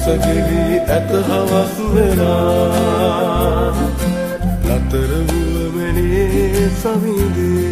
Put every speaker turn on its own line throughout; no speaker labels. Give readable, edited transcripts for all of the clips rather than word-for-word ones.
සසගෙවි ඇත හවස් වෙලා ලතර වුවමනේ සවිඳේ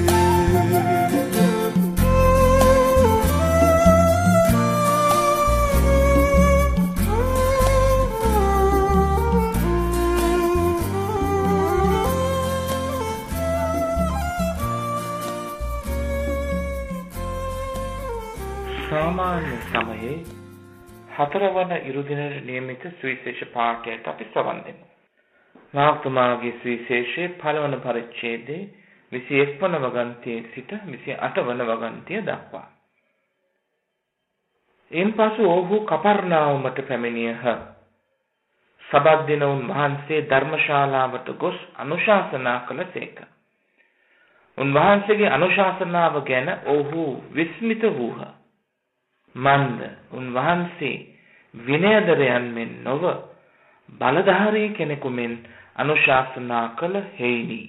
සාමාන්‍ය සමයේ 4 වන ඉරුදිනට නියමිත සුවිශේෂ පාඨයට අපි සවන් දෙමු. නාගතුමාගේ සුවිශේෂයේ 5 වන පරිච්ඡේදයේ 21 වන වගන්තියේ සිට 28 වන වගන්තිය දක්වා. එන්පසු ඔහු කපර්නාවුමට පැමිණියහ. සබත් දින උන්වහන්සේ ධර්මශාලාවට ගොස් අනුශාසනා කළසේක. උන්වහන්සේගේ අනුශාසනාව ගැන ඔහු විස්මිත වූහ. මන්ද උන්වහන්සේ විනයදරයන් මෙන් නොව බලධාරී කෙනෙකු මෙන් අනුශාසනා කළ හේයිනි.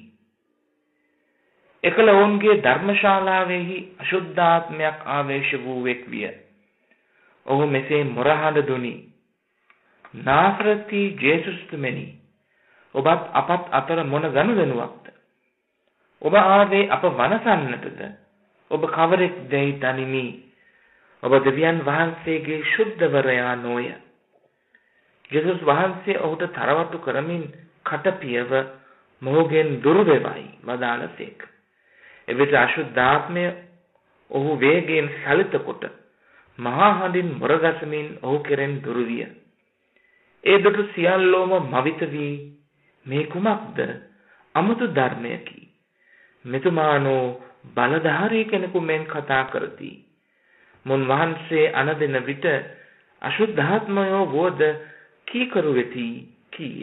එකල ඔවුන්ගේ ධර්මශාලාවෙහි අශුද්ධාත්මයක් ආවේශ වූවෙක් විය. ඔහු මෙසේ මොරහඬ දුනි. නාසරති ජේසුස්තුමනි, ඔබත් අපත් අතර මොන ගනුදෙනුවක්ද? ඔබ ආවේ අප වනසන්නටද? ඔබ කවරෙක් දැයි දනිමි. ඔබ දෙවියන් වහන්සේගේ ශුද්ධවරයා නොය. ජේසුස් වහන්සේ ඔහුට තරවටු කරමින් කටපියව මොහුගෙන් දුර වෙවයි වදාළසේක. එවිට අශුද්ධාත්මය ඔහු වේගයෙන් සලිත කොට මහා හඬින් මොරගසමින් ඔහු කෙරෙන් දුර විය. ඒ දුටු සියල්ලෝම මවිත වී මේ කුමක්ද? අමුතු ධර්මයකි. මෙතුමානෝ බලධාරී කෙනෙකු මෙන් කතා කරති. මුන් වහන්සේ අනදෙන විට අශුද්ධාත්මයෝ වෝද කීකරු වෙති කීය.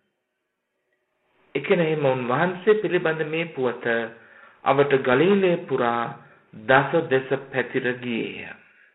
එකෙනෙහි මුන් වහන්සේ පිළිබඳ මේ පුවත අවට ගලීලේ පුරා දස දෙස පැතිර ගියේය.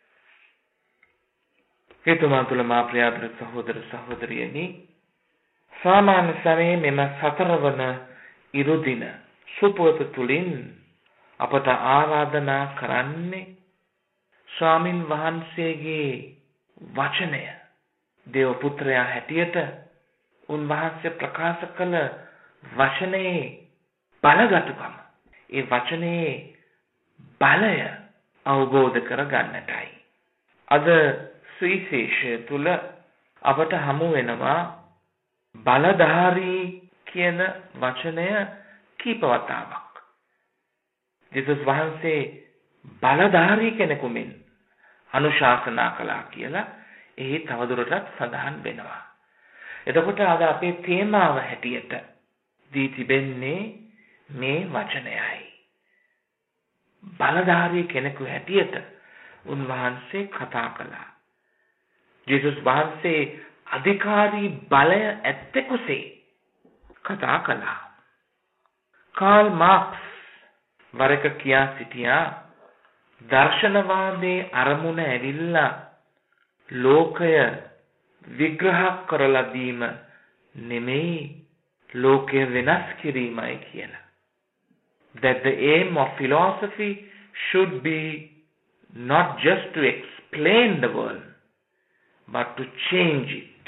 හේතුමා තුල මා ප්‍රියාදර සහෝදර සහෝදරියනි, සාමාන්‍ය සමයේ මෙම 4 වන ඉරුදින සුපුවත තුලින් අපට ආරාධනා කරන්නේ ස්වාමින් වහන්සේගේ වචනය දේව පුත්‍රයා හැටියට උන්වහන්සේ ප්‍රකාශ කළ වචනේ බලගතුකම, ඒ වචනේ බලය අවබෝධ කරගන්නටයි. අද සුවිශේෂය තුල අපට හමු වෙනවා බලධාරී කියන වචනය කීප වතාවක්. ජේසුස් වහන්සේ බලධාරී කෙනෙකු මෙන් අනුශාසනා කළා කියලා එහි තවදුරටත් සඳහන් වෙනවා. එතකොට අද අපේ තේමාව හැටියට දී තිබෙන්නේ මේ වචනයයි. බලධාරී කෙනෙකු හැටියට උන්වහන්සේ කතා කළා. ජේසුස් වහන්සේ අධිකාරී බලය ඇත්තෙකුසේ කතා කළා. කාල් මාක්ස් වරක කියා සිටියා, දර්ශනවාදයේ අරමුණ ඇවිල්ලා ලෝකය විග්‍රහ කරලා දීම නෙමෙයි, ලෝකය වෙනස් කිරීමයි කියලා. That the aim of philosophy should be not just to explain the world but to change it.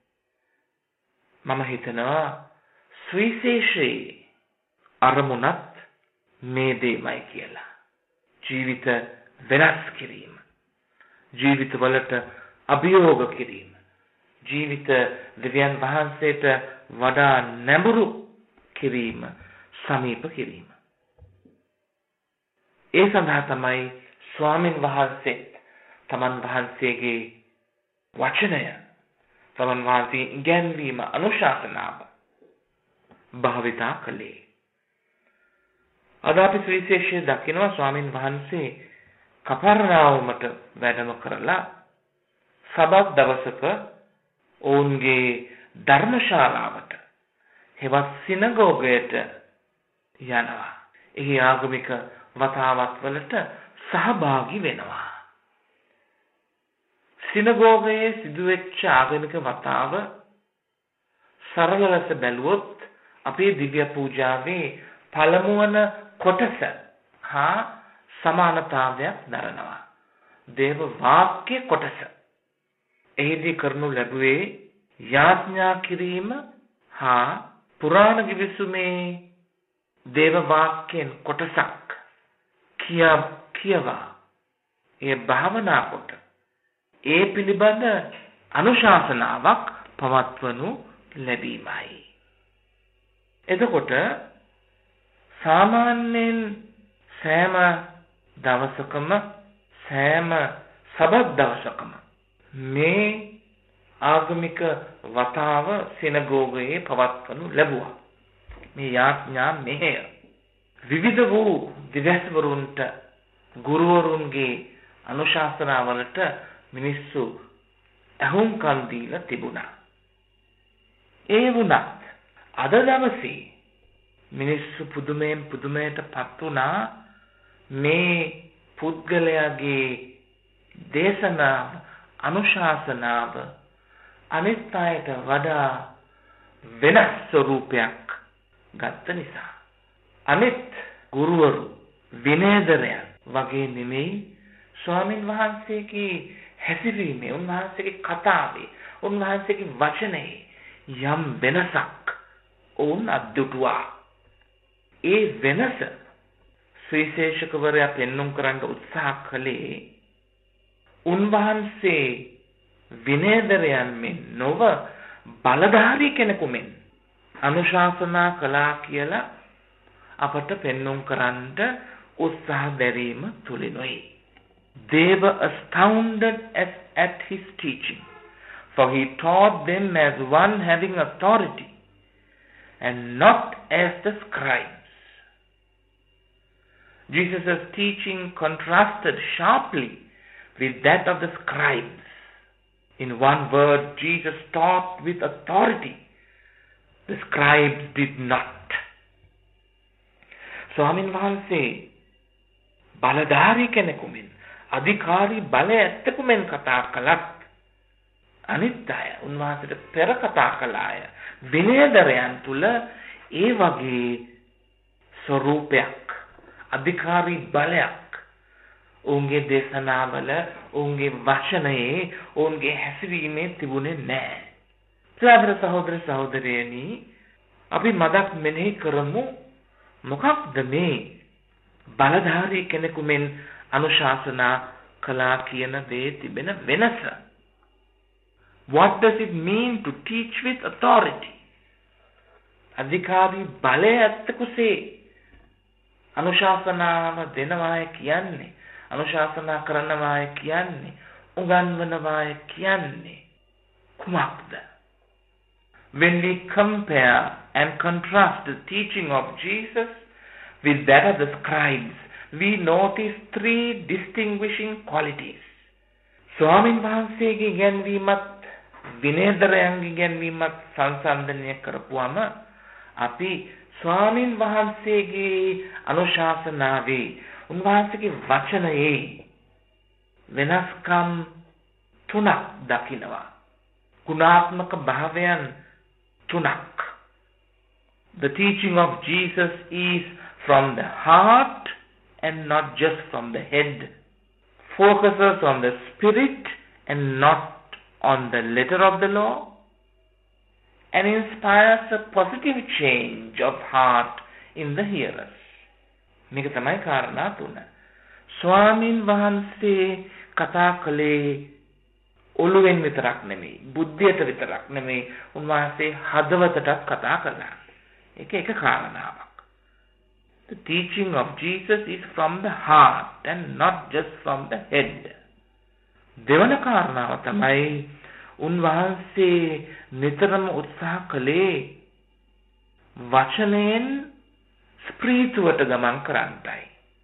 මම හිතනවා සුවිශේෂයේ අරමුණත් මේ දෙයමයි කියලා. ජීවිත වෙනස් කිරීම, ජීවිතවලට අභියෝග කිරීම, ජීවිත දෙවියන් වහන්සේට වඩා නැඹුරු කිරීම, සමීප කිරීම. ඒ සඳහා තමයි ස්වාමින් වහන්සේ තමන් වහන්සේගේ වචනය, තමන් වහන්සේ ඉගැන්වීම, අනුශාසනාව භාවිතා කළේ. අද අපි සුවිශේෂය දකිනවා ස්වාමින් වහන්සේ කපර්නාවුමට වැඩම කරලා සබත් දවසක ඔවුන්ගේ ධර්මශාලාවට, හෙවත් සිනගෝගයට යනවා. එහි ආගමික වතාවත් වලට සහභාගී වෙනවා. සිනගෝගයේ සිදුවෙච්ච ආගමික වතාව සරල ලෙස බැලුවොත් අපේ දිව්‍ය පූජාවේ පළමුවන කොටස හා සමානතාවයක් දරනවා. දේව වාක්‍ය කොටස. එහිදී කරනු ලැබුවේ යාඥා කිරීම හා පුරාණ ගිවිසුමේ දේව වාක්‍යයෙන් කොටසක් කියවා ඒ භාවනා කොට ඒ පිළිබඳ අනුශාසනාවක් පවත්වනු ලැබීමයි. එතකොට සාමාන්‍යයෙන් සෑම දවසකම සෑම සබත් දවසකම මේ ආගමික වතාව සිනගෝගයේ පවත්වනු ලැබුවා. මේ යාඥා මෙහෙය විවිධ වූ දිවස්වරුන්ට ගුරුවරුන්ගේ අනුශාසනාවලට මිනිස්සු අහුම්කම් දීලා තිබුණා. ඒ වුණත් අද දවසේ මිනිස්සු පුදුමයටපත් වුණා මේ පුද්ගලයාගේ දේශනාව අනුශාසනාව අනිත් අයට වඩා වෙනස් ස්වරූපයක් ගත්ත නිසා. අනිත් ගුරුවරු විනයදරයන් වගේ නෙමෙයි ස්වාමින් වහන්සේගේ හැසිරීමේ, උන්වහන්සේගේ කතාවේ, උන්වහන්සේගේ වචනේ යම් වෙනසක් වුන් අද්දුටුවා. ඒ වෙනස සුවිශේෂකවරයා පෙන්눔 කරන්න උත්සාහ කළේ උන්වහන්සේ විනයදරයන් මෙන් නොව බලධාරී කෙනෙකු මෙන් අනුශාසනා කළා කියලා අපට පෙන්눔 කරන්න උත්සාහ දැරීම තුලිනුයි. They were astounded at his teaching, for he taught them as one having authority and not as the scribes. Jesus' teaching contrasted sharply with that of the scribes. In one word, Jesus taught with authority. The scribes did not. ස්වාමීන් වහන්සේ බලධාරී කෙනෙකු මෙන් අධිකාරී බලය ඇත්තකු මෙන් කතා කළත් අනිත් අය උන්වහන්සේට පෙර කතා කළ අය විනයදරයන් තුල ඒ වගේ ස්වરૂපයක් අධිකාරී බලයක් ඔවුන්ගේ දේශනාවල ඔවුන්ගේ වචනයේ ඔවුන්ගේ හැසිරීමේ තිබුණේ නැහැ. සහෝදර සහෝදර සහෝදරයනි, අපි මදක් මෙනෙහි කරමු මොකක්ද මේ බලධාරී කෙනෙකු මෙන් අනුශාසනා කළා කියන දේ තිබෙන වෙනස? What does it mean to teach with authority? අධිකාරී බලය ඇත්තකුසේ අනුශාසනාව දෙනවාය කියන්නේ, අනුශාසනා කරනවාය කියන්නේ, උගන්වනවාය කියන්නේ කුමක්ද? When we compare and contrast the teaching of Jesus with that of the scribes, we notice three distinguishing qualities. ස්වාමීන් වහන්සේගේ ඉගැන්වීමත් විනයදරයන්ගේ ඉගැන්වීමත් සංසන්දනය කරපුවම අපි ස්වාමීන් වහන්සේගේ අනුශාසනාවේ උන්වහන්සේගේ වචනයේ වෙනස්කම් තුනක් දකිනවා. ගුණාත්මක භාවයන් තුනක්. The teaching of Jesus is from the heart and not just from the head. Focuses on the spirit and not on the letter of the law, and inspires a positive change of heart in the hearers. මේක තමයි කාරණා තුන. ස්වාමීන් වහන්සේ කතා කළේ ඔළුවෙන් විතරක් නෙමෙයි, බුද්ධියට විතරක් නෙමෙයි, උන්වහන්සේ හදවතටත් කතා කළා. ඒක එක කාරණාවක්. The teaching of Jesus is from the heart and not just from the head. දෙවන කාරණාව තමයි උන්වහන්සේ නිතරම උත්සාහ කළේ වචනයෙන් ස්ප්‍රීතුවට ගමන් කරන්නයි.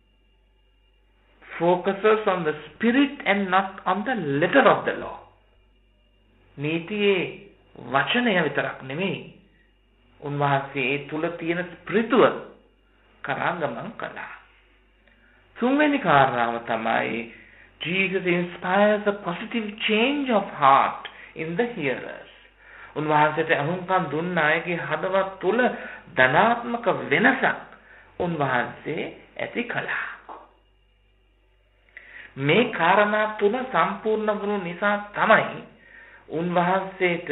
Focuses on the spirit and not on the letter of the law. නීතියේ වචනය විතරක් නෙමෙයි, උන්වහන්සේ තුල තියෙන ස්ප්‍රීතුව කරා ගමන් කළා. තුන්වෙනි කාරණාව තමයි Jesus inspires a positive change of heart in the hearers. උන්වහන්සේට අහුම්කම් දුන්න අයගේ හදවත් තුල ධනාත්මක වෙනසක් උන්වහන්සේ ඇති කළා. මේ කාරණා තුන සම්පූර්ණ වුණු නිසා තමයි උන්වහන්සේට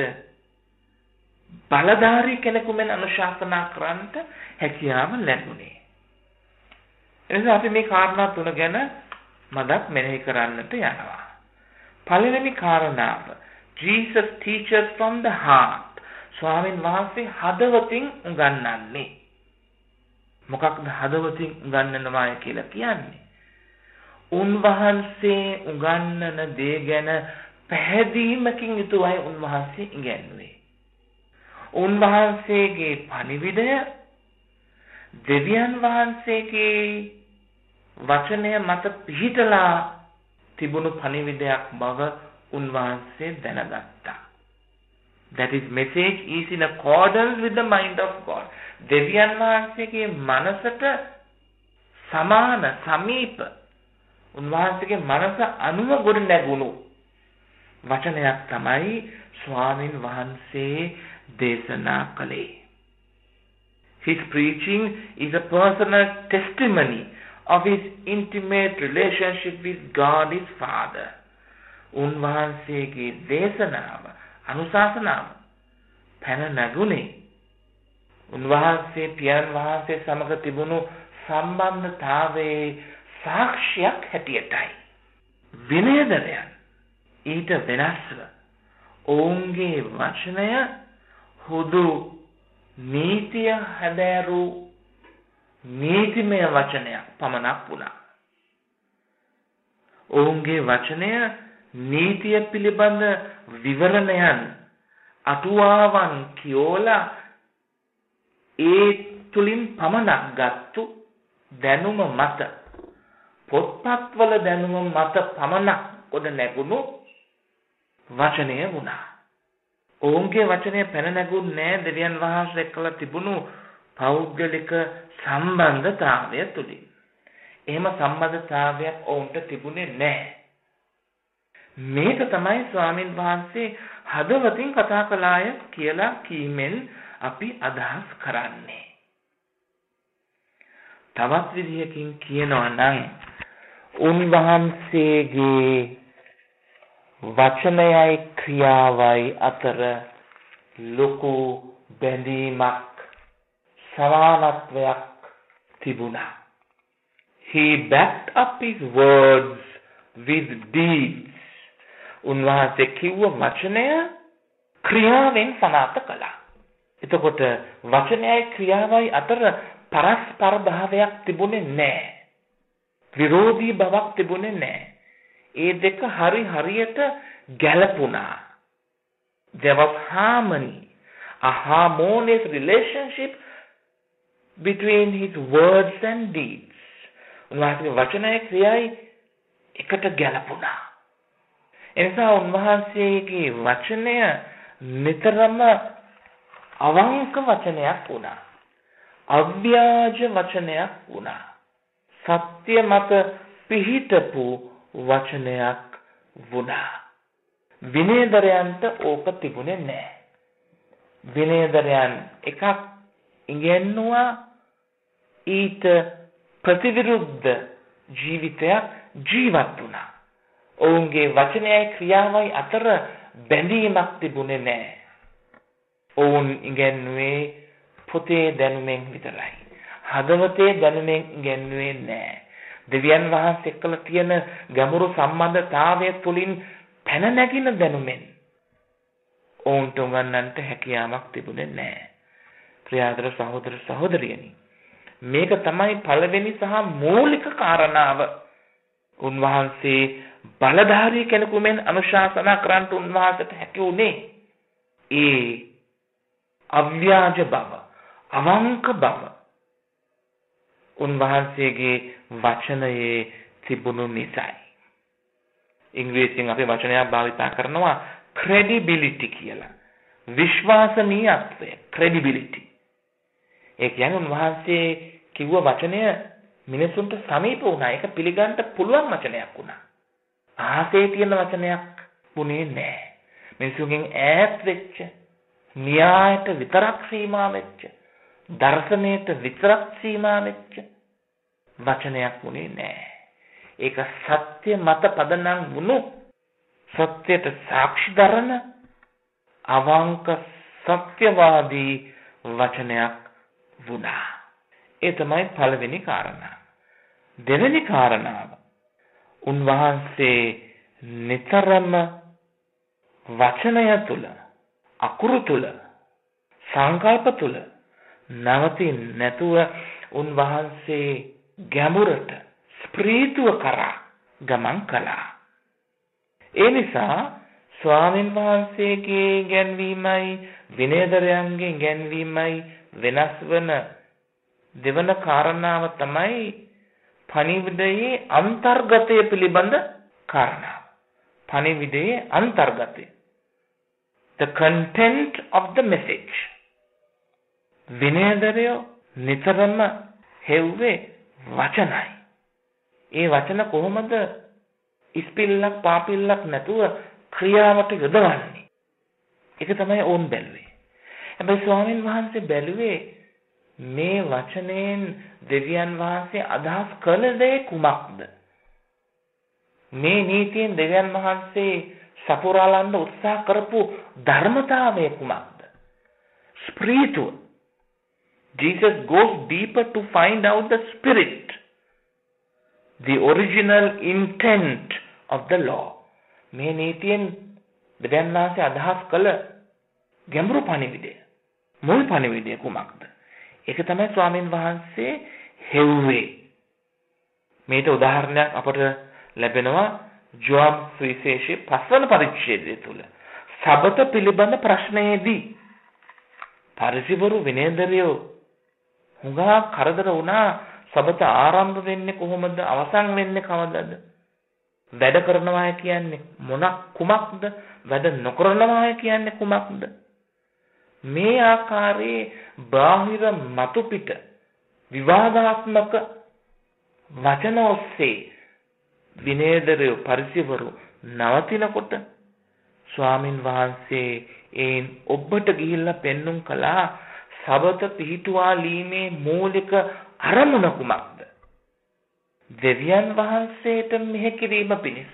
බලධාරී කෙනෙකු මෙන් අනුශාසනා කරන්නට හැකියාව ලැබුණේ. එනිසා අපි මේ කාරණා තුන ගැන මදක් මෙනෙහි කරන්නට යනවා. පළවෙනි කාරණාව, Jesus teaches from the heart. ස්වාමීන් වහන්සේ හදවතින් උගන්වන්නේ. මොකක්ද හදවතින් උගන්වනවා කියලා කියන්නේ? උන්වහන්සේ උගන්වන දේ ගැන පැහැදීමකින් යුතුවයි උන්වහන්සේ ඉගැන්වුවේ. උන්වහන්සේගේ පණිවිඩය දෙවියන් වහන්සේගේ වචනය මත පිහිටලා තිබුණු පණිවිඩයක් බව උන්වහන්සේ දැනගත්තා. That is message is in accordance with the mind of God. දෙවියන් වහන්සේගේ මනසට සමාන සමීප උන්වහන්සේගේ මනස අනුව ගොඩ නැගුණු වචනයක් තමයි ස්වාමින් වහන්සේ දේශනා කළේ. His preaching is a personal testimony of his intimate relationship with God his Father. උන්වහන්සේගේ දේශනාව අනුශාසනාව පැන නැගුණේ උන්වහන්සේ පියාණන් වහන්සේ සමග තිබුණු සම්බන්ධතාවයේ සාක්ෂියක් හැටියටයි. විනයදරයන් ඊට වෙනස්ව ඔවුන්ගේ වචනය හුදු නීතිය හැදෑරු නීතිමය වචනයක් පමණක් වුණා. ඔවුන්ගේ වචනය නීතිය පිළිබඳ විවරණයන් අටුවාවන් කියෝලා ඒ තුලින් පමණක් ගත්තු දැනුම මත පොත්පත්වල දැනුම මත පමණක් ගොඩ නැගුණු වචනය වුණා. ඔවුන්ගේ වචනය පැන නැගුන්නේ දෙවියන් වහන්සේ එක්කලා තිබුණු පෞද්ගලික සම්බන්ධතාවය තුලින්. එහෙම සම්බන්ධතාවයක් ඔවුන්ට තිබුණේ නැහැ. මේක තමයි ස්වාමින් වහන්සේ හදවතින් කතා කළාය කියලා කීමෙන් අපි අදහස් කරන්නේ. තවත් විදිහකින් කියනවා නම් උන්වහන්සේගේ වචනයයි ක්‍රියාවයි අතර ලොකු බැඳීමක් සමානත්වයක් තිබුණා. He backed up his words with deeds. උන්වහන්සේ කිව්ව වචනය ක්‍රියාවෙන් සනාථ කළා. එතකොට වචනයයි ක්‍රියාවයි අතර පරස්පර භාවයක් තිබුණේ නැහැ. විරෝධී බවක් තිබුණේ නැහැ. ඒ දෙක හරියට ගැලපුණා. There was harmony, a harmonious relationship between his words and deeds. උන්වහන්සේගේ වචනයයි ක්‍රියාවයි එකට ගැලපුණා. එනිසා උන්වහන්සේගේ වචනය නිතරම අවංක වචනයක් වුණා. අව්‍යාජ වචනයක් වුණා. සත්‍ය මත පිහිටපු වචනයක් වුණා. විනයදරයන්ට ඕක තිබුණේ නැහැ. විනයදරයන් එකක් ඉගෙනුවා ඊට ප්‍රතිවිරුද්ධ ජීවිතයක් ජීවත් වුණා. ඔවුන්ගේ වචනයයි ක්‍රියාවයි අතර බැඳීමක් තිබුණේ නැහැ. ඔවුන් ඉගෙනුවේ පොතේ දැනුමෙන් විතරයි. හදවතේ දැනුමෙන් ඉගෙනුවේ නැහැ. දෙවියන් වහන්සේ එක්කලා තියෙන ගැඹුරු සම්බන්ධතාවය තුළින් පැන නැගින දැනුමෙන් ඔවුන්ට උගන්වන්නට හැකියාවක් තිබුණේ නැහැ. ප්‍රියාදර සහෝදර සහෝදරියනි, මේක තමයි පළවෙනි සහ මූලික කාරණාව. උන්වහන්සේ බලධාරී කෙනෙකු මෙන් අනුශාසනා කරන්නට උන්වහන්සේට හැකි වුණේ ඒ අව්‍යාජ බව, අවංක බව උන්වහන්සේගේ වචනයේ තිබුණු නිසායි. ඉංග්‍රීසියෙන් අපි වචනයක් භාවිත කරනවා credibility කියලා. විශ්වාසනීයත්වය, credibility. ඒ කියන්නේ උන්වහන්සේ කිව්ව වචනය මිනිසුන්ට සමීප වුණා. ඒක පිළිගන්න පුළුවන් වචනයක් වුණා. ආසේ තියෙන වචනයක් වුණේ නැහැ. මිනිසුන්ගෙන් ඈත් වෙච්ච, න්‍යායට විතරක් සීමා වෙච්ච, දර්ශනයට විතරක් සීමා වෙච්ච වචනයක් වුණේ නැහැ. ඒක සත්‍ය මත පදනම් වුණු, සත්‍යයට සාක්ෂි දරන අවංක සත්‍යවාදී වචනයක් වුණා. ඒ තමයි පළවෙනි කාරණා. දෙවෙනි කාරණාව, උන්වහන්සේ නිතරම වචනය තුල, අකුරු තුල, සංකල්ප තුල නවතින්නේ නැතුව උන්වහන්සේ ගැඹුරට ස්ප්‍රීතුව කරා ගමන් කළා. ඒ නිසා ස්වාමීන් වහන්සේගේ ඉගැන්වීමයි විනයදරයන්ගේ ඉගැන්වීමයි වෙනස් වන දෙවන කාරණාව තමයි පණිවිඩයේ අන්තර්ගතය පිළිබඳ කාරණාව. පණිවිඩයේ අන්තර්ගතය, the content of the message. විනයදරය නිතරම හෙව්වේ වචනයි. ඒ වචන කොහොමද ඉස්පිල්ලක් පාපිල්ලක් නැතුව ක්‍රියාවට යොදවන්නේ? ඒක තමයි ඕන් බැලුවේ. හැබැයි ස්වාමීන් වහන්සේ බැලුවේ මේ වචනයෙන් දෙවියන් වහන්සේ අදහස් කළ දේ කුමක්ද? මේ නීතියෙන් දෙවියන් වහන්සේ සපුරාලන්න උත්සාහ කරපු ධර්මතාවය කුමක්ද? ස්පිරිතුව. Jesus goes deeper to find out the spirit, the original intent of the law. මේ නීතියෙන් දෙවියන් වහන්සේ අදහස් කළ ගැඹුරු පණිවිඩය, මුල් පණිවිඩය කුමක්ද? ඒක තමයි ස්වාමීන් වහන්සේ හෙව්වේ. මේට උදාහරණයක් අපට ලැබෙනවා ජෝන් සුවිශේෂයේ 5 වන පරිච්ඡේදය තුල. සබත පිළිබඳ ප්‍රශ්නයේදී පරිසවරු විනයදරයෝ හුඟා කරදර වුණා. සබත ආරම්භ වෙන්නේ කොහොමද? අවසන් වෙන්නේ කවදද? වැඩ කරනවා කියන්නේ කුමක්ද? වැඩ නොකරනවා කියන්නේ කුමක්ද? මේ ආකාරයේ බාහිර මතු පිට විවාදාත්මක වචන ඔස්සේ විනයදරයෝ පරිසවරු නවතිනකොට ස්වාමින් වහන්සේ ඒන් ඔබට ගිහිල්ලා පෙන්눔 කළා සබත පිහිටුවාලීමේ මූලික අරමුණ කුමක්ද? දෙවියන් වහන්සේට මෙහෙ කිරීම පිණිස,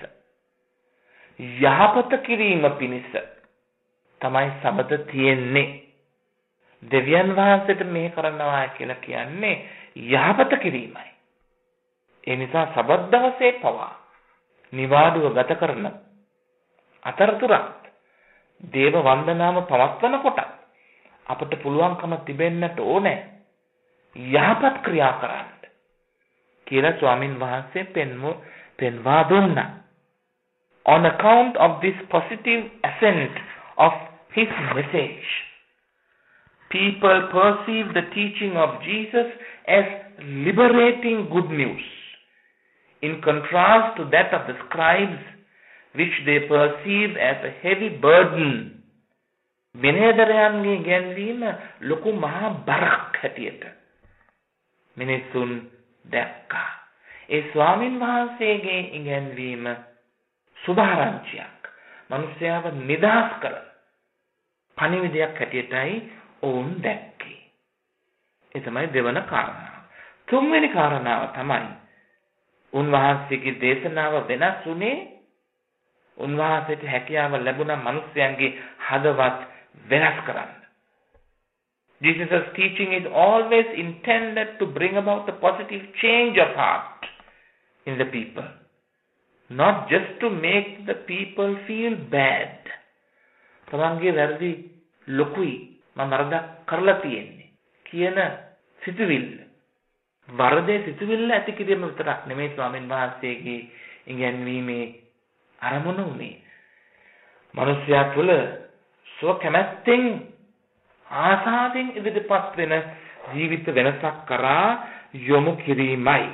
යහපත කිරීම පිණිස තමයි සබත තියෙන්නේ. දෙවියන් වහන්සේට මෙහෙ කරනවා කියලා කියන්නේ යහපත කිරීමයි. ඒ නිසා සබත් දවසේ පවා නිවාඩුව ගත කරන අතරතුරත් දේව වන්දනාව පවත්වන කොට අපට පුළුවන්කම තිබෙන්නට ඕනේ යහපත් ක්‍රියා කරන්න කියලා ස්වාමින් වහන්සේ පෙන්වා දුන්නා. On account of this positive ascent of his message, people perceive the teaching of Jesus as liberating good news, in contrast to that of the scribes, which they perceived as a heavy burden. විනයදරයන්ගේ ඉගැන්වීම ලොකු මහා බරක් හැටියට මිනිසුන් දැක්කා. ඒ ස්වාමින් වහන්සේගේ ඉගැන්වීම සුභාරංචියක්, මිනිස්යාව නිදහස් කර පණිවිඩයක් හැටියටයි ඔවුන් දැක්කේ. ඒ තමයි දෙවන කාරණාව. තුන්වෙනි කාරණාව තමයි උන්වහන්සේගේ දේශනාව වෙනස් වුණේ. උන්වහන්සේට හැකියාව ලැබුණා මිනිස්යන්ගේ හදවත් වෙනස් කරන්න. Jesus' teaching is always intended to bring about a positive change of heart in the people, not just to make the people feel bad. තමන්ගේ වැරදි ලොකුයි, මම වරදක් කරලා තියෙන්නේ කියන සිතුවිල්ල, වරදේ සිතුවිල්ල ඇති කිරීම විතරක් නෙමෙයි ස්වාමීන් වහන්සේගේ ඉගැන්වීමේ අරමුණ උනේ. මිනිස්යා තුළ සුව කැමැත්තෙන් ආසාවෙන් ඉදිරිපත් වෙන ජීවිත වෙනසක් කරා යොමු කිරීමයි.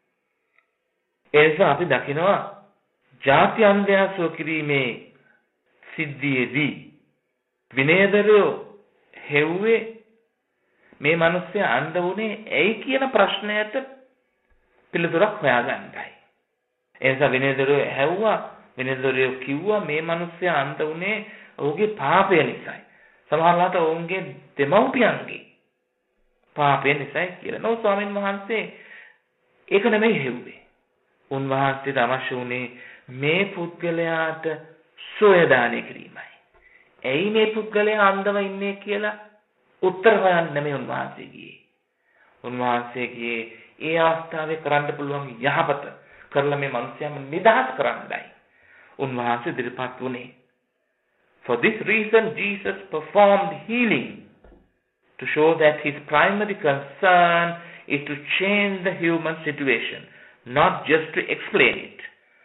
ඒ නිසා අපි දකිනවා ජාත්‍යන්තය සුව කිරීමේ සිද්ධියේදී විනයදරයෝ හෙව්වේ මේ මිනිස්සයා අන්ධ වුණේ ඇයි කියන ප්‍රශ්නයට පිළිතුරක් හොයාගන්නයි. ඒ නිසා විනයදරයෝ හැව්වා, විනයදරයෝ කිව්වා මේ මිනිස්සයා අන්ධ වුණේ ඔහුගේ පාපය නිසායි. සමහරවිට ඔවුන්ගේ දෙමව්පියන්ගේ පාපය නිසායි කියලා. නෝ ස්වාමීන් වහන්සේ ඒක නෙමෙයි හෙව්වේ. උන්වහන්සේට අවශ්‍ය වුණේ මේ පුද්ගලයාට සොයදානය කිරීමයි. ඇයි මේ පුද්ගලයා අන්ධව ඉන්නේ කියලා උත්තර හොයන්න නෙමෙයි උන්වහන්සේ ගියේ. උන්වහන්සේ ගියේ ඒ අවස්ථාවේ කරන්න පුළුවන් යහපත කරලා මේ මිනිස්යාම නිදහස් කරන්නයි උන්වහන්සේ ඉදිරිපත් වුණේ. For this reason Jesus performed healing to show that his primary concern is to change the human situation, not just to explain it.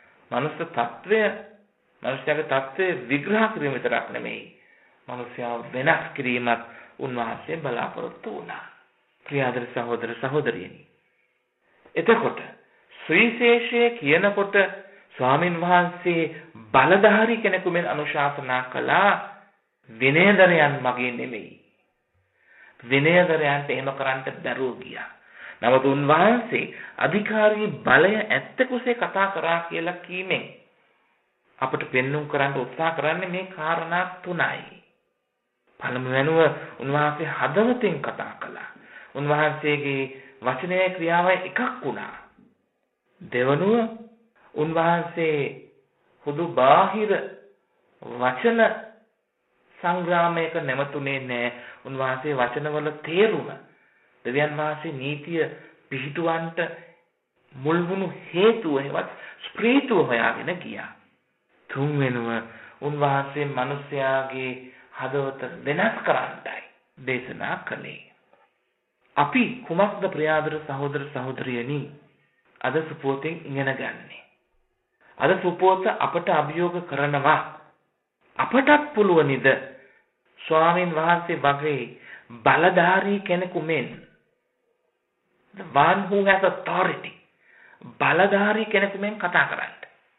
මනුෂ්‍යයාගේ තත්ත්වය විග්‍රහ කිරීම විතරක් නෙමෙයි. මනුෂ්‍යයා වෙනස් කිරීමත් උන්වහන්සේ බලාපොරොත්තු වුණා. ප්‍රියාදර සහෝදර සහෝදරියනි. එතකොට සුවිශේෂයේ කියනකොට ස්වාමින් වහන්සේ බලධාරී කෙනෙකු මෙන් අනුශාසනා කළා විනයදරයන් මගේ නෙමෙයි. විනයදරයන්ට එහෙම කරන්න බැරුව ගියා. නමුත් උන්වහන්සේ අධිකාරී බලය ඇත්තකුසේ කතා කරා කියලා කීමෙන් අපට පෙන්눔 කරන්න උත්සාහ කරන්නේ මේ කාරණා තුනයි. පළමුවෙනුව උන්වහන්සේ හදවතින් කතා කළා. උන්වහන්සේගේ වචනයේ ක්‍රියාවයි එකක් වුණා. දෙවනුව උන්වහන්සේ හුදු බාහිර වචන සංග්‍රාමයක නැමතුනේ නැහැ. උන්වහන්සේ වචනවල තේරුම දෙවියන් වහන්සේ නීතිය පිහිටුවන්ට මුල් වුණු හේතුව හේවත් ස්ප්‍රීතුව හොයාගෙන ගියා. තුන්වෙනුව උන්වහන්සේ මිනිස්යාගේ හදවත වෙනස් කරන්නයි දේශනා කළේ. අපි කුමක්ද ප්‍රියාදර සහෝදර සහෝදරියනි අද සුපෝතෙන් ඉගෙන ගන්නේ? අද සුපෝත අපට අභියෝග කරනවා අපටත් පුළුවනිද ස්වාමීන් වහන්සේ වගේ බලධාරී කෙනෙකු මෙන්, the one who has authority, බලධාරී කෙනෙකු මෙන් කතා කරන්න?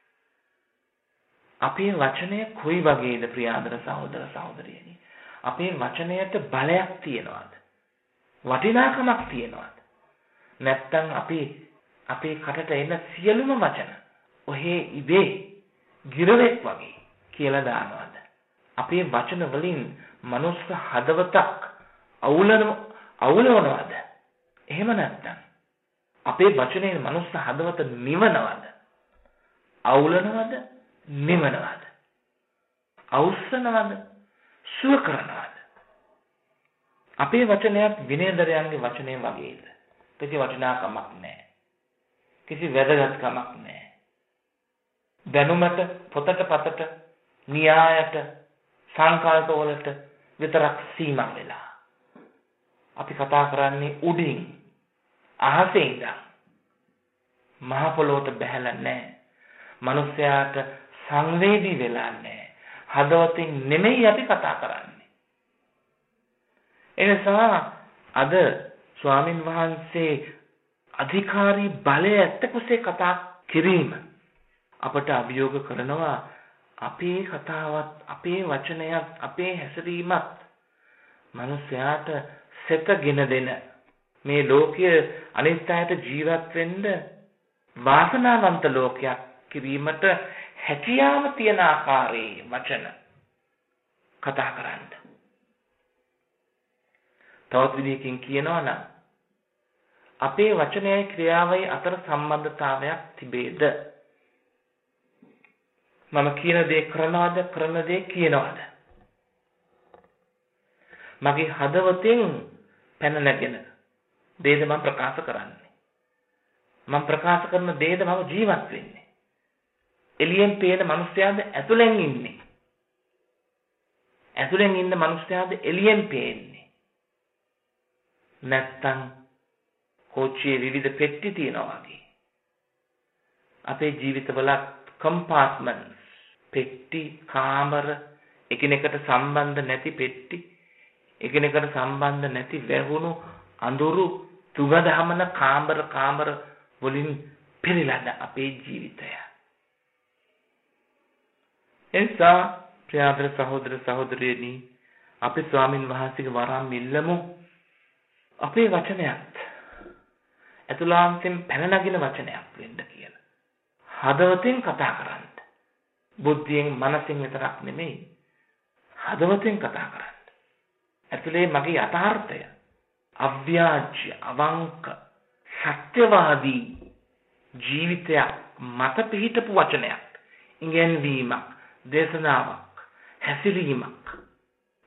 අපේ වචනය කොයි වගේද ප්‍රියාදර සහෝදර සහෝදරියනි? අපේ වචනයට බලයක් තියනවාද? වටිනාකමක් තියනවාද? නැත්නම් අපේ කටට එන සියලුම වචන ඔහේ ඉබේ ගිරවෙක් වගේ කියලා දානවාද? අපේ වචන වලින් මනුස්ස හදවතක් අවුලවනවාද? එහෙම නැත්නම් අපේ වචනේ මනුස්ස හදවත නිවනවාද? අවුලනවාද? නිවනවාද? අවුස්සනවාද? සුව කරනවාද? අපේ වචනයත් විනයදරයන්ගේ වචනය වගේද? කිසි වටිනාකමක් නැහැ. කිසි වැදගත්කමක් නැහැ. දැනුමට, පොතට, පතට, න්‍යායට, සංකල්පවලට විතරක් සීමා වෙලා. අපි කතා කරන්නේ උඩින්, අහසේ ඉඳන්. මහ පොළොවට බැහැලා නැහැ. මිනිස්යාට සංවේදී වෙලා නැහැ. හදවතින් නෙමෙයි අපි කතා කරන්නේ. එනිසා අද ස්වාමින් වහන්සේ අධිකාරී බලය ඇත්තකුසේ කතා කිරීම අපට අභියෝග කරනවා. අපේ කතාවත්, අපේ වචනයත්, අපේ හැසිරීමත් මිනිස්යාට සෙතගෙන දෙන, මේ ලෝකයේ අනිත් අයට ජීවත් වෙන්න වාසනාවන්ත ලෝකයක් කිරීමට හැකියාව තියෙන ආකාරයේ වචන කතා කරන්න. තවත් විදිහකින් කියනවා නම් අපේ වචනයයි ක්‍රියාවයි අතර සම්බන්ධතාවයක් තිබේද? මම කියන දේ කරනවද? කරන දේ කියනවද? මගේ හදවතෙන් පැන නැගෙන දේද මම ප්‍රකාශ කරන්නේ? මම ප්‍රකාශ කරන දේද මම ජීවත් වෙන්නේ? එළියෙන් පේන මිනිස්යාද ඇතුලෙන් ඉන්නේ? ඇතුලෙන් ඉන්න මිනිස්යාද එළියෙන් පේන්නේ? නැත්තම් කෝච්චියේ විවිධ පෙට්ටි තියෙනවා වගේ අපේ ජීවිතවල කම්පාර්ට්මන්ට්ස්, පෙට්ටි, කාමර, එකිනෙකට සම්බන්ධ නැති පෙට්ටි, එකිනෙකට සම්බන්ධ නැති වැහුණු අඳුරු තුගදහමන කාමර වලින් පිරීලාද අපේ ජීවිතය. එනිසා ප්‍රියාදර සහෝදර සහෝදරියනි, අපි ස්වාමින් වහන්සේගේ වරම් ඉල්ලමු. අපේ වචනයත් අතුලාන්තෙන් පැන නගින වචනයක් වෙන්න කියලා. හදවතෙන් කතා කරන්න. බුද්ධියෙන්, මනසින් විතරක් නෙමෙයි, හදවතෙන් කතා කරන්න. ඇතුලේ මගේ යථාර්ථය, අව්‍යාජ්‍ය, අවංක, සත්‍යවාදී ජීවිතයක් මත පිහිටපු වචනයක්, ඉගෙනීමක්, දේශනාවක්, හැසිරීමක්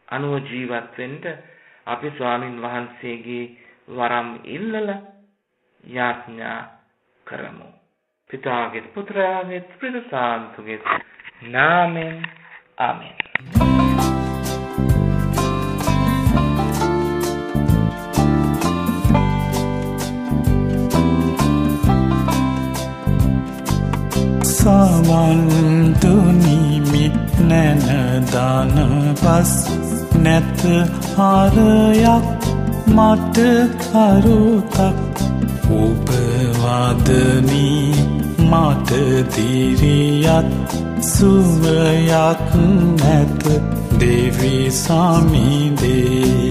අනුව ජීවත් වෙන්න අපි ස්වාමින් වහන්සේගේ වරම් ඉල්ලලා යාඥා කරමු. පිතාගේ පුත්‍රයාගේ ත්‍රිසාන්තුගේ නාමයෙන් ආමෙන්.
සවන්තුනි මිත්නන දාන පස් නැත හරයක් මට කරුතක් උපවදනී මට දිරියත් සුවයක් නැත දෙවි සමිඳේ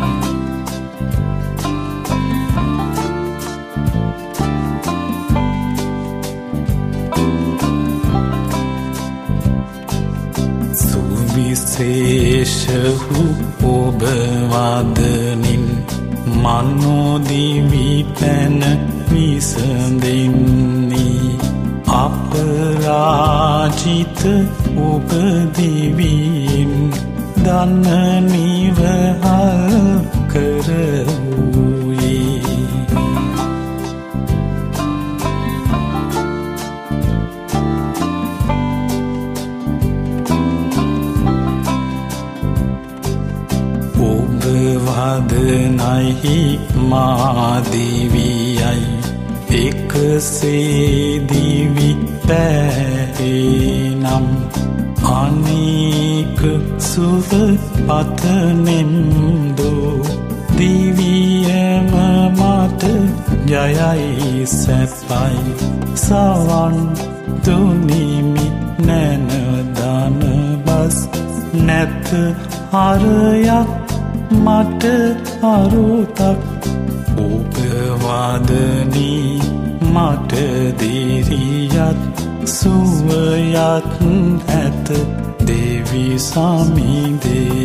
විශේෂහු ඔබ වදනින් මනෝදිවි පැන විසඳෙන්නේ අපරාජිත ඔබ දිවින් දන්න නිවහල් කරවූයේ වදනයි මාදිවියයි එකසේ දිවි පැනම් අනේක සුව පතනෙම්දෝ දිවියම මට ජයයි සැපයි සවන් තුනිමි නැනදන බස් නැත හරයක් මට අරුතක් උපවදනී මට දිරියත් සුවයත් ඇත දෙවි සමිඳේ